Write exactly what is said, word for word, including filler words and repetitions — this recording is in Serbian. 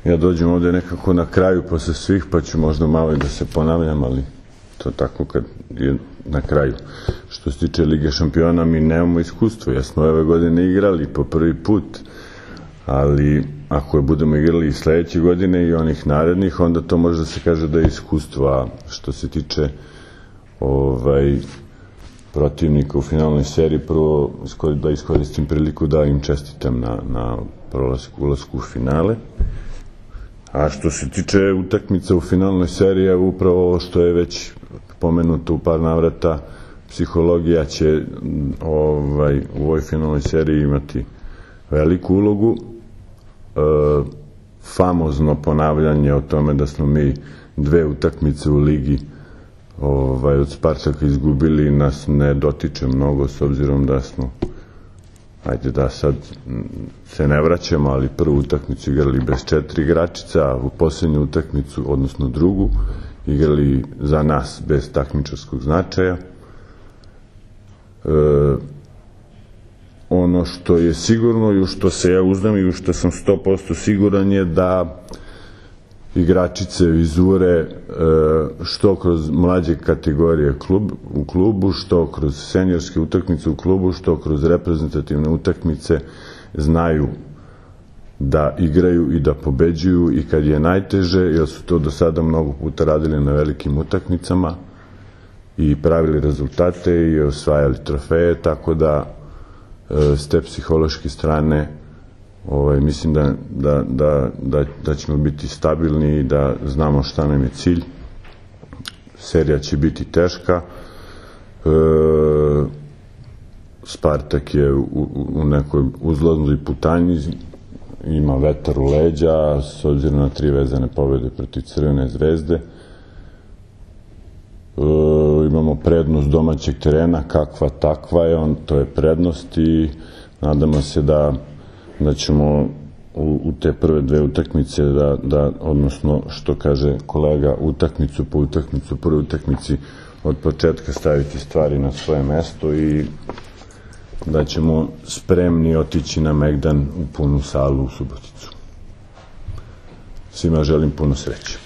ja dođem ovde nekako na kraju posle svih, pa ću možda malo i da se ponavljam, ali to tako kad je na kraju. Što se tiče Lige šampiona, mi nemamo iskustvo. Jesmo ove godine igrali po prvi put, ali ako je budemo igrali i sledeće godine i onih narednih, onda to može da se kaže da je iskustvo. A što se tiče ovaj, protivnika u finalnoj seriji, prvo da iskoristim priliku da im čestitam na, na prolasku, ulasku u finale. A što se tiče utakmica u finalnoj seriji, je upravo ovo što je već pomenuto u par navrata, psihologija će ovaj, u ovoj finalnoj seriji imati veliku ulogu. E, famozno ponavljanje o tome da smo mi dve utakmice u ligi ovaj, od Spartaka izgubili nas ne dotiče mnogo, s obzirom da smo, ajde da sad se ne vraćamo, ali prvu utakmicu igrali bez četiri igračica, a u posljednju utakmicu, odnosno drugu, igrali za nas bez takmičarskog značaja. E, ono što je sigurno i u što se ja uzdam i u što sam sto posto siguran je da igračice vizure e, što kroz mlađe kategorije klub, u klubu, što kroz seniorske utakmice u klubu, što kroz reprezentativne utakmice znaju da igraju i da pobeđuju i kad je najteže, jer su to do sada mnogo puta radili na velikim utakmicama i pravili rezultate i osvajali trofeje, tako da s te psihološke strane ovaj, mislim da, da, da, da, da ćemo biti stabilni i da znamo šta nam je cilj. Serija će biti teška. E, Spartak je u, u nekoj uzlaznoj putanji, ima vetar u leđa, s obzirom na tri vezane pobjede protiv Crvene zvezde. E, imamo prednost domaćeg terena, kakva takva je, on, to je prednost i nadamo se da, da ćemo u, u te prve dve utakmice, da, da, odnosno što kaže kolega, utakmicu po utakmicu, prve utakmici od početka staviti stvari na svoje mesto i da ćemo spremni otići na Megdan u punu salu u Suboticu. Svima želim puno sreće.